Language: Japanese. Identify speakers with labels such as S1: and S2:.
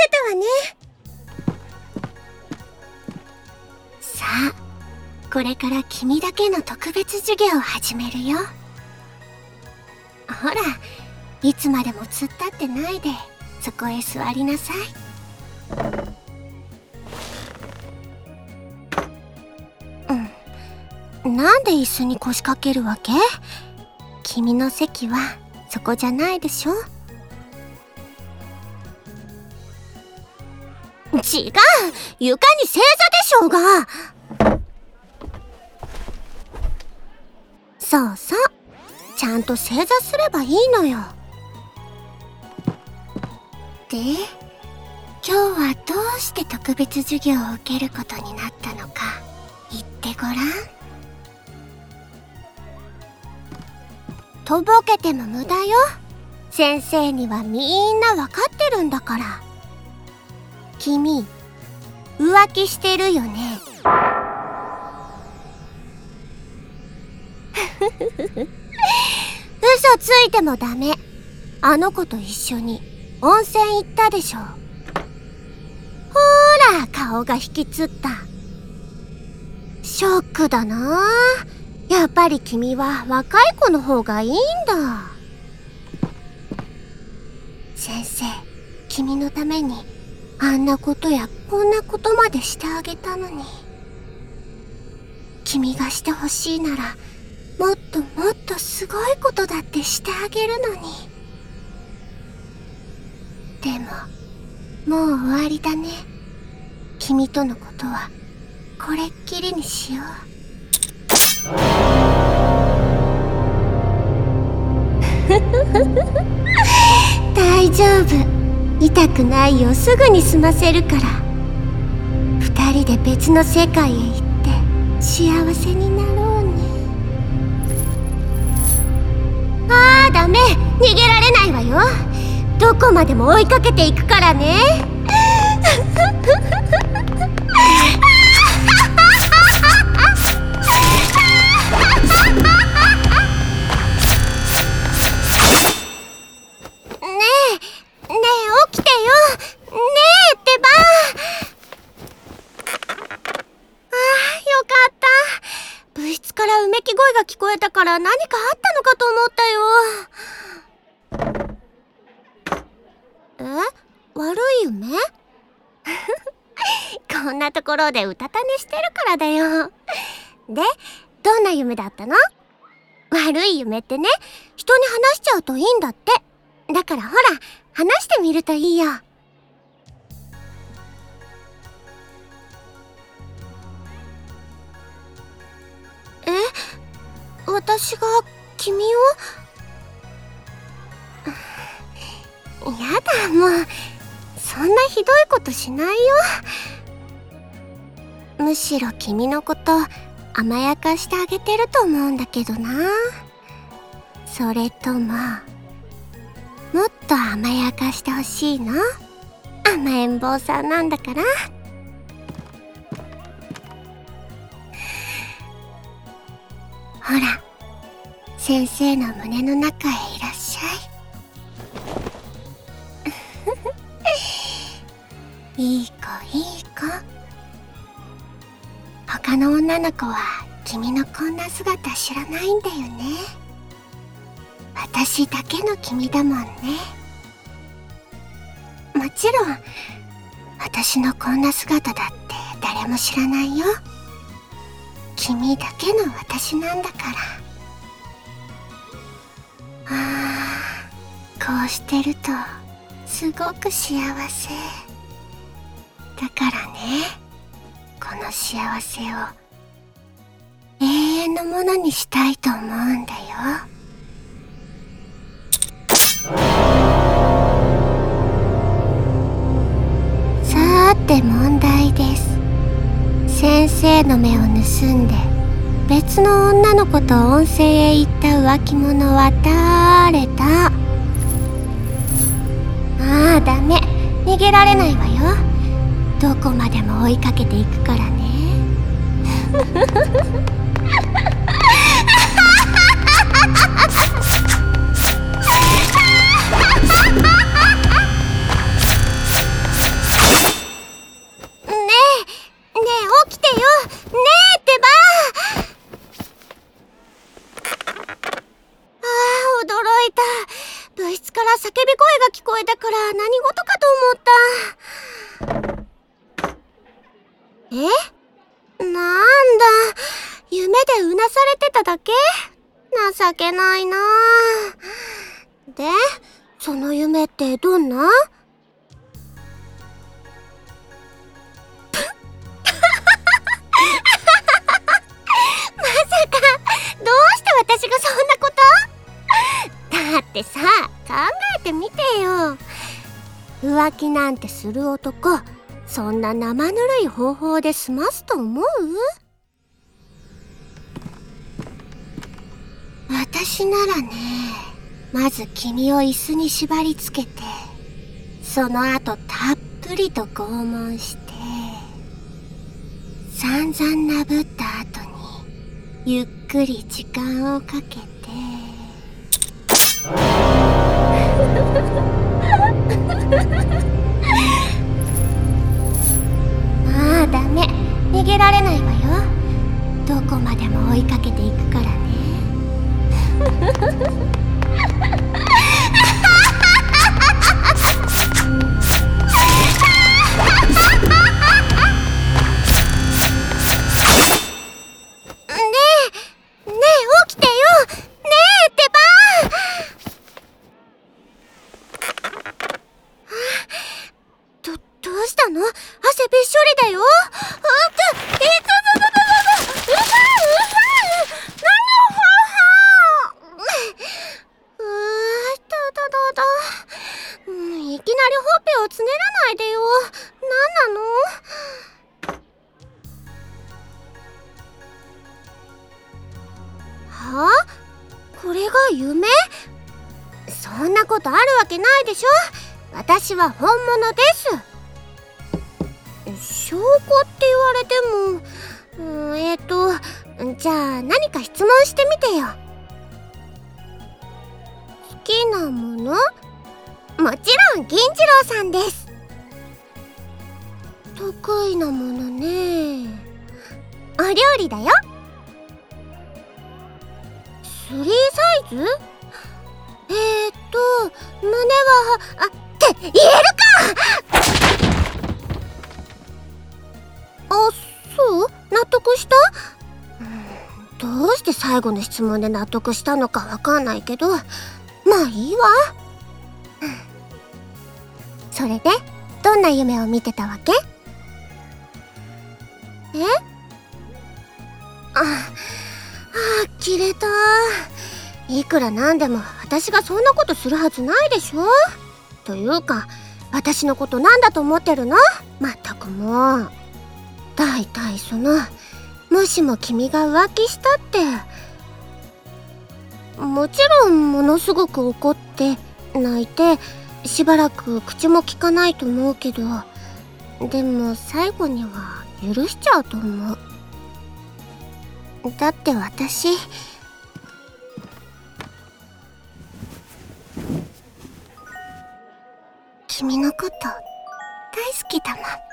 S1: せたわね。
S2: さあ、これから君だけの特別授業を始めるよ。ほら、いつまでも突っ立ってないでそこへ座りなさい。なんで椅子に腰掛けるわけ？君の席はそこじゃないでしょ。違う、床に正座でしょうが。そうそう、ちゃんと正座すればいいのよ。で、今日はどうして特別授業を受けることになったのか言ってごらん。とぼけても無駄よ。先生にはみんなわかってるんだから。君、浮気してるよね。嘘ついてもダメ。あの子と一緒に温泉行ったでしょ。ほら、顔が引きつった。ショックだな。やっぱり君は若い子の方がいいんだ。先生、君のためにあんなことやこんなことまでしてあげたのに。君がしてほしいならもっともっとすごいことだってしてあげるのに。でももう終わりだね。君とのことはこれっきりにしよう。大丈夫、痛くないよ。すぐに済ませるから。二人で別の世界へ行って幸せになろうね。あーダメ、逃げられないわよ。どこまでも追いかけていくからね。聞こえたから何かあったのかと思ったよ。悪い夢？こんなところでうたた寝してるからだよ。で、どんな夢だったの？悪い夢ってね、人に話しちゃうといいんだって。だからほら、話してみるといいよ。私が君を？やだ、もうそんなひどいことしないよ。むしろ君のこと甘やかしてあげてると思うんだけどな。それとももっと甘やかしてほしいの？甘えん坊さんなんだから。ほら、先生の胸の中へいらっしゃい。いい子いい子。他の女の子は君のこんな姿知らないんだよね。私だけの君だもんね。もちろん私のこんな姿だって誰も知らないよ。君だけの私なんだから。こうしてるとすごく幸せだからね。この幸せを永遠のものにしたいと思うんだよ。さーて問題です。先生の目を盗んで別の女の子と温泉へ行った浮気者は誰だ？ダメ、逃げられないわよ。どこまでも追いかけていくからね。 情けないな。で、その夢ってどんな？まさか、どうして私がそんなこと？だってさ、考えてみてよ。浮気なんてする男、そんな生ぬるい方法で済ますと思う？私ならね、まず君を椅子に縛り付けて、その後たっぷりと拷問して、散々なぶった後にゆっくり時間をかけてああ、ダメ、逃げられないわよ。どこまでも追いかけていくからね。起きてよ。ねえってば。どうしたの？汗びっしょりだよ。いきなりほっぺをつねらないでよ。なんなの？はあ？これが夢？そんなことあるわけないでしょ。私は本物です。証拠って言われても、じゃあ何か質問してみてよ。好きなもの？もちろん銀次郎さんです。得意なものね。お料理だよ。スリーサイズ？胸は、って言えるか！そう？納得した？どうして最後の質問で納得したのかわかんないけど、まあいいわ。それで、どんな夢を見てたわけ？呆れた。いくらなんでも私がそんなことするはずないでしょ。というか、私のことなんだと思ってるの？まったくもう。大体もしも君が浮気したって、もちろんものすごく怒って泣いてしばらく口も聞かないと思うけど、でも最後には許しちゃうと思う。だって私、君のこと大好きだもん。